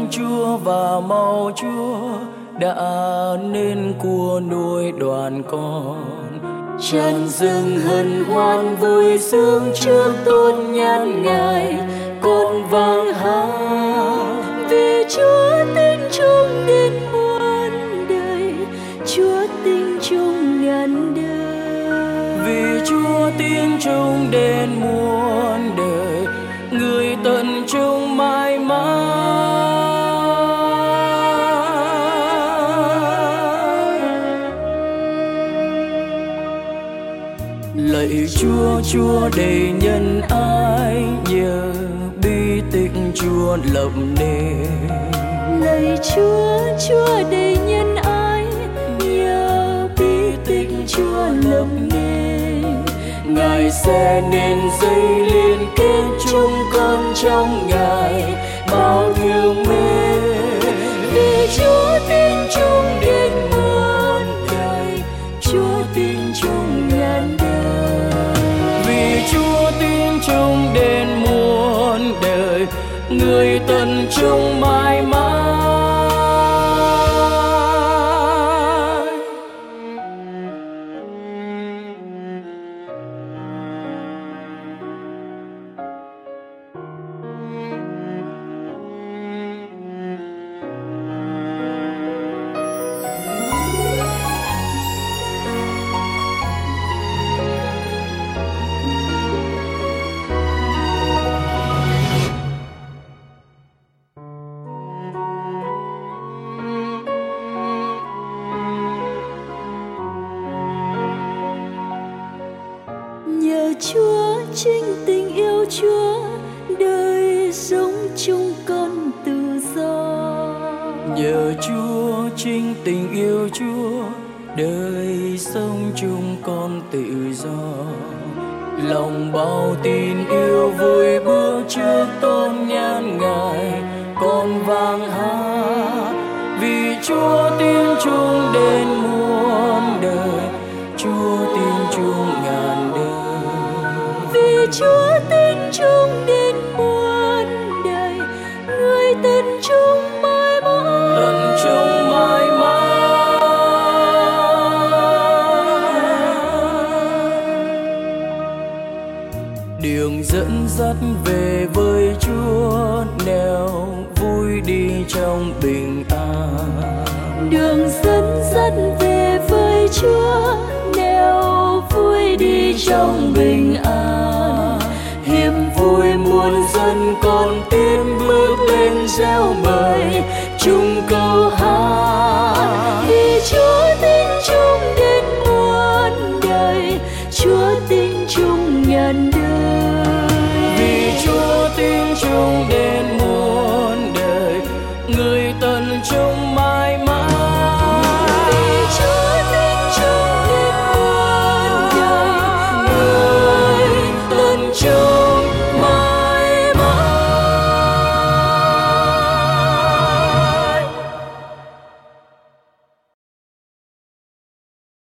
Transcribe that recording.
hương Chúa và máu Chúa đã nên của nuôi đoàn con. Tràn dâng hân hoan vui sướng trước tôn nhan Ngài, con vang hát vì Chúa tin chung đến muôn đời, Chúa tin chung ngàn đời. Vì Chúa tin chung đến muôn đời, người tận chung mãi mãi. Lạy Chúa, Chúa đầy nhân ái, nhờ bi tích Chúa lập nên. Lạy Chúa, Chúa đầy nhân ái, nhờ bi tích Chúa lập nên. Ngài sẽ nên dây liên kết chúng con trong Ngài, bao thương mến. Vì Chúa tin chung đến muôn đời, Chúa tin chung ngàn đời. Vì Chúa tin chung đến muôn đời, người tận chung mãi mãi. Nhờ Chúa chính tình yêu Chúa, đời sống chung con tự do. Nhờ Chúa chính tình yêu Chúa, đời sống chung con tự do. Lòng bao tin yêu vui bước trước tôn nhan Ngài, con vang hát vì Chúa tin chung đến muôn đời, Chúa tin chung ngàn đời. Vì Chúa tin chung đến muôn đời, người tận chung mãi mãi. Tận chung mãi mãi. Đường dẫn dắt về với Chúa, nẻo vui đi trong bình an. Đường dẫn dắt về với Chúa, nẻo vui đi trong bình an. Hiệp vui muôn dân con tiến bước lên gieo bờ,